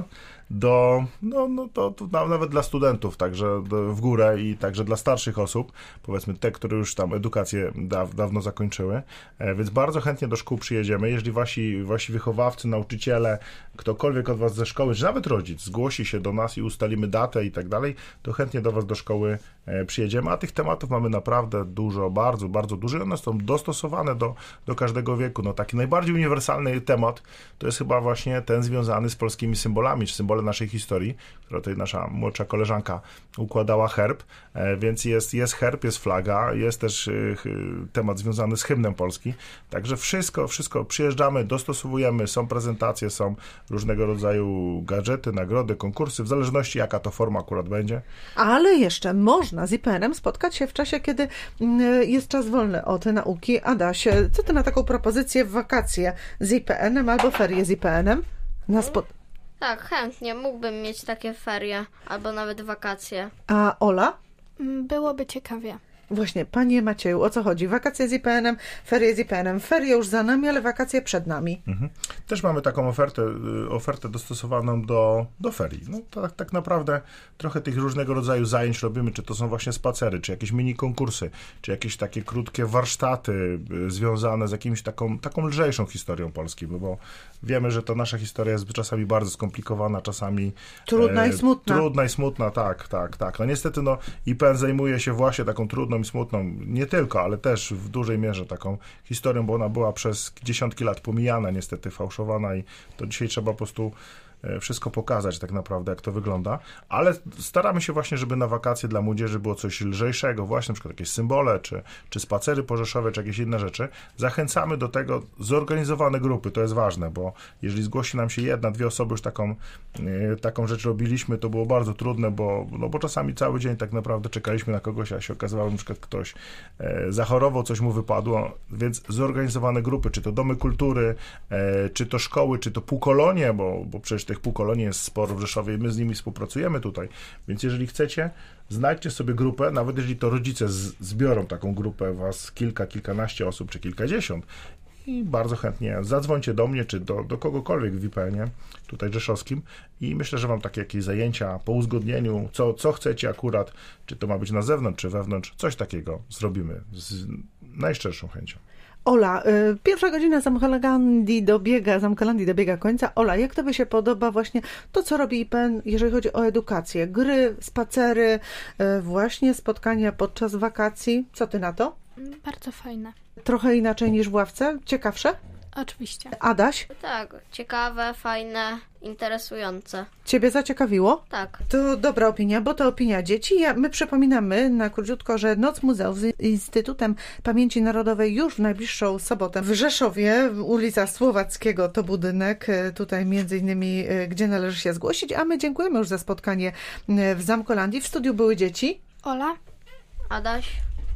do, no, no to, to nawet dla studentów, także do, w górę i także dla starszych osób, powiedzmy te, które już tam edukację da, dawno zakończyły, e, więc bardzo chętnie do szkół przyjedziemy. Jeżeli wasi, wasi wychowawcy, nauczyciele, ktokolwiek od was ze szkoły, czy nawet rodzic zgłosi się do nas i ustalimy datę i tak dalej, to chętnie do was do szkoły e, przyjedziemy, a tych tematów mamy naprawdę dużo, bardzo, bardzo dużo i one są dostosowane do, do każdego wieku. No taki najbardziej uniwersalny temat to jest chyba właśnie ten związany z polskimi symbolami, czy symbole naszej historii, która tutaj nasza młodsza koleżanka układała herb, e, więc jest, jest herb, jest flaga, jest też y, temat związany z hymnem Polski, także wszystko, wszystko przyjeżdżamy, dostosowujemy, są prezentacje, są różnego rodzaju gadżety, nagrody, konkursy, w zależności jaka to forma akurat będzie. Ale jeszcze można z I P N-em spotkać się w czasie, kiedy jest czas wolny od nauki. Adasie, co ty na taką propozycję w wakacje z I P N-em albo ferie z I P N-em? Na spot- Tak, chętnie. Mógłbym mieć takie ferie albo nawet wakacje. A Ola? Byłoby ciekawie. Właśnie, Panie Macieju, o co chodzi? Wakacje z I P N-em, ferie z I P N-em. Ferie już za nami, ale wakacje przed nami. Mhm. Też mamy taką ofertę, ofertę dostosowaną do, do ferii. No to tak, tak naprawdę trochę tych różnego rodzaju zajęć robimy, czy to są właśnie spacery, czy jakieś mini konkursy, czy jakieś takie krótkie warsztaty związane z jakimś taką, taką lżejszą historią Polski, bo, bo wiemy, że to nasza historia jest czasami bardzo skomplikowana, czasami trudna e, i smutna. Trudna i smutna, tak, tak, tak. No niestety no, I P N zajmuje się właśnie taką trudną i smutną, nie tylko, ale też w dużej mierze taką historią, bo ona była przez dziesiątki lat pomijana, niestety fałszowana i to dzisiaj trzeba po prostu wszystko pokazać tak naprawdę, jak to wygląda, ale staramy się właśnie, żeby na wakacje dla młodzieży było coś lżejszego, właśnie na przykład jakieś symbole, czy, czy spacery porzeszowe, czy jakieś inne rzeczy. Zachęcamy do tego zorganizowane grupy, to jest ważne, bo jeżeli zgłosi nam się jedna, dwie osoby, już taką, yy, taką rzecz robiliśmy, to było bardzo trudne, bo, no bo czasami cały dzień tak naprawdę czekaliśmy na kogoś, a się okazywało, że na przykład ktoś yy, zachorował, coś mu wypadło, więc zorganizowane grupy, czy to domy kultury, yy, czy to szkoły, czy to półkolonie, bo, bo przecież tych półkolonii jest sporo w Rzeszowie i my z nimi współpracujemy tutaj, więc jeżeli chcecie, znajdźcie sobie grupę, nawet jeżeli to rodzice z, zbiorą taką grupę, was kilka, kilkanaście osób, czy kilkadziesiąt i bardzo chętnie zadzwońcie do mnie, czy do, do kogokolwiek w I P N-ie, tutaj rzeszowskim i myślę, że wam takie jakieś zajęcia po uzgodnieniu, co, co chcecie akurat, czy to ma być na zewnątrz, czy wewnątrz, coś takiego zrobimy z najszczerszą chęcią. Ola, y, pierwsza godzina Zamkolandii dobiega, Zamkolandii dobiega końca. Ola, jak tobie się podoba właśnie to, co robi I P N, jeżeli chodzi o edukację? Gry, spacery, y, właśnie spotkania podczas wakacji. Co ty na to? Bardzo fajne. Trochę inaczej niż w ławce? Ciekawsze? Oczywiście. Adaś, Tak, ciekawe, fajne, interesujące. ciebie zaciekawiło? Tak. To dobra opinia, bo to opinia dzieci. Ja, my przypominamy na króciutko, że Noc Muzeów z Instytutem Pamięci Narodowej już w najbliższą sobotę w Rzeszowie, ulica Słowackiego to budynek, tutaj między innymi, gdzie należy się zgłosić, a my dziękujemy już za spotkanie w Zamkolandii. W studiu były dzieci. Ola? Adaś?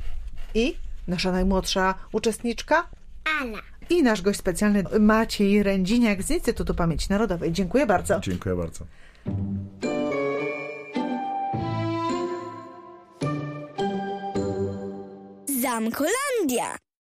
I nasza najmłodsza uczestniczka. Ala. I nasz gość specjalny Maciej Rędziniak z Instytutu Pamięci Narodowej. Dziękuję bardzo. Dziękuję bardzo. Zamkolandia.